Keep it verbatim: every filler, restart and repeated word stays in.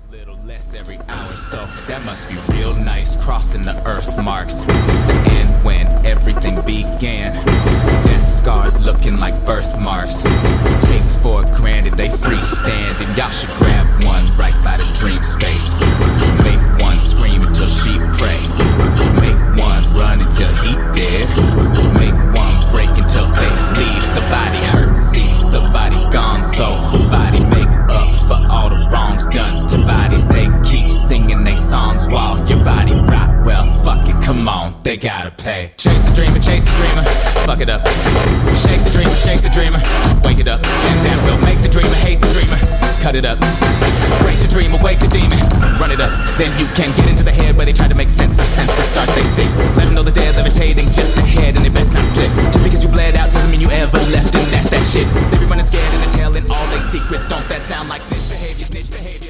little less every hour, so that must be real nice, crossing the earth marks. And when everything began, death scars looking like birthmarks. Take for granted they freestand, and y'all should grab one right by the dream space. Make one scream until she pray. Make one run until he dead. Make one break until they leave. The body hurt, see, the body gone, so who body make up for all the wrongs done to bodies? They keep singing they songs while your body rot. Well, fuck it, come on, they gotta pay. Chase the dreamer, chase the dreamer, fuck it up. Shake the dreamer, shake the dreamer, wake it up. And that will make the dreamer hate the dreamer. Cut it up, break the dream, awake the demon, run it up. Then you can get into the head where they try to make sense of senses. Start they six, let them know the dead levitating just ahead, and they best not slip. Just because you bled out doesn't mean you ever left, and that's that shit. They be running scared and they're telling all their secrets. Don't that sound like snitch behavior, snitch behavior?